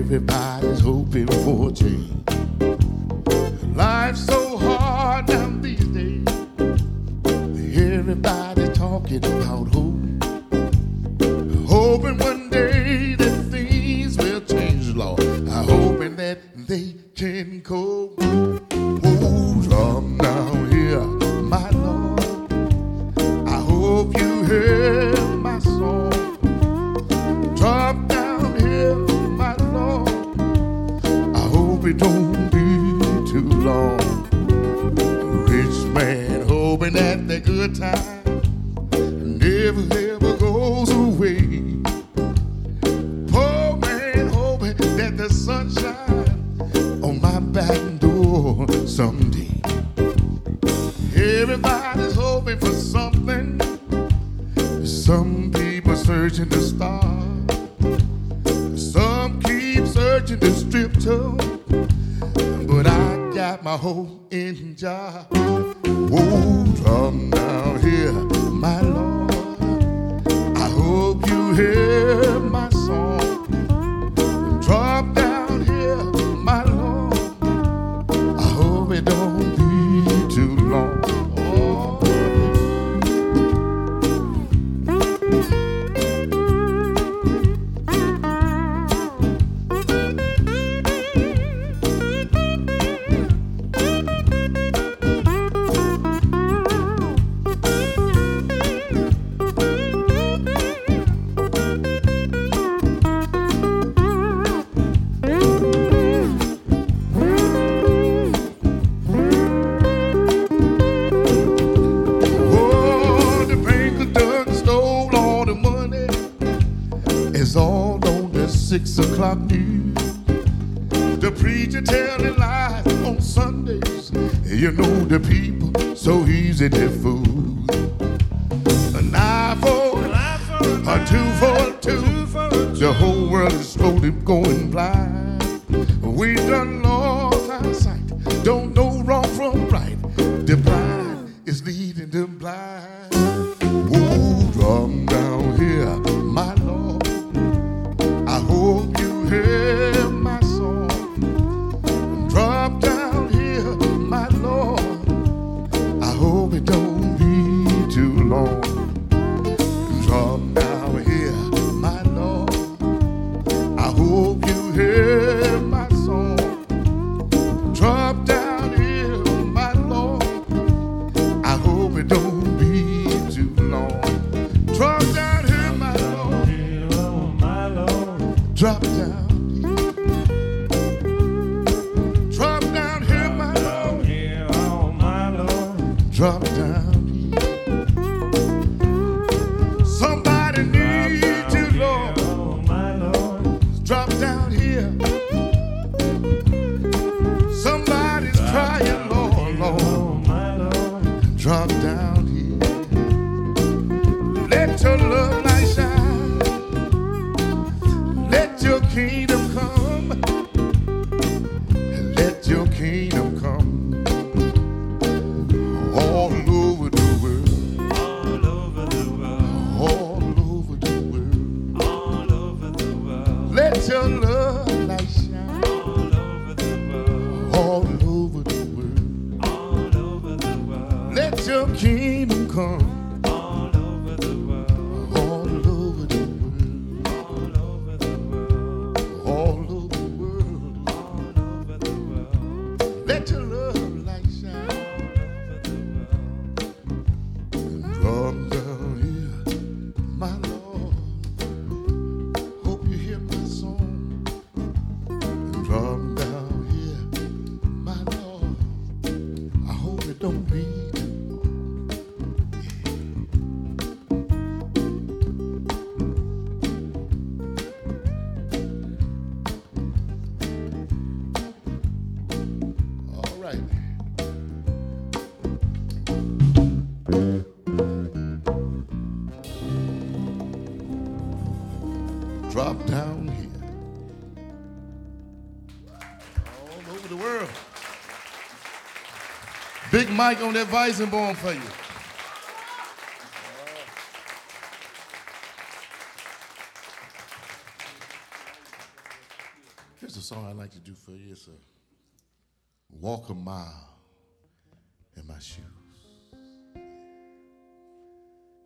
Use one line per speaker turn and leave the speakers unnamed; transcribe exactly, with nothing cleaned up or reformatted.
Everybody's hoping for a change. Life's so hard now these days. Everybody's talking about hope. Hoping one day that things will change, Lord. I'm hoping that they can cope. Oh, come down here, my Lord. I hope you hear my song. Drop down here, my Lord. I hope it don't be too long. Rich man hoping that the good time never ever goes away. Poor man hoping that the sunshine on my back door someday. Everybody's hoping for something. Some people searching the stars. Some keep searching the strip toe. But I got my hope in Jah. Oh, come down here, my Lord. I hope you hear my song. Drop down here, my Lord. I hope it don't be too long. Oh. It's all on the six o'clock news. The preacher telling lies on Sundays. You know the people so easy to fool. An eye for an eye, a two for a two. The whole world is slowly going blind. We done lost our sight. Don't know wrong from right. The blind is leading the blind. Oh, come down here, my Lord. I hope you hear my song. Drop down here, my Lord. I hope it don't be too long. Drop down here, my Lord. I hope you hear my song. Drop down here, my Lord. I hope it don't be too long. Drop down here, my Lord. Drop down here. Drop down here, my Lord. Drop down here. Somebody needs you, Lord. Drop down here. Somebody's crying, Lord, Lord. Drop down here. Let your love light shine. Let your kingdom come, and let your kingdom come all over the world,
all over the world,
all over the world,
all over the world.
Let your love light shine
All over the world,
all over the world,
all over the world.
Let your kingdom come.
All over the world,
All over the world,
all over the world,
all over the world,
all over the world,
let your love light shine.
all over the world.
Come down here, my Lord. Hope you hear my song. Come down here, my Lord. I hope it don't be. All right. Drop down here. All over the world. Big Mike on that Weissenborn for you. Here's a song I'd like to do for you. It's a walk a mile in my shoes.